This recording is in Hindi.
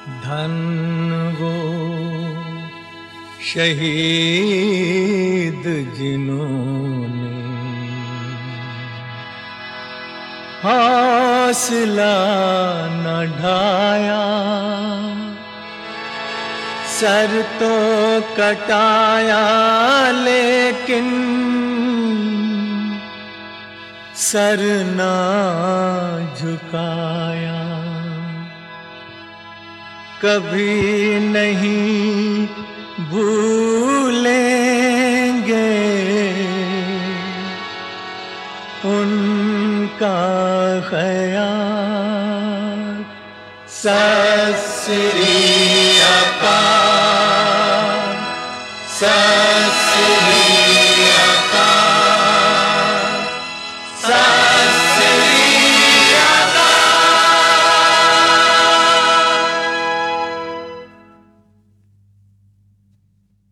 धन वो शहीद जिन्होंने हौसला न ढाया, सर तो कटाया लेकिन सर ना झुकाया। कभी नहीं भूलेंगे उनका ख्याल। सत श्री अकाल।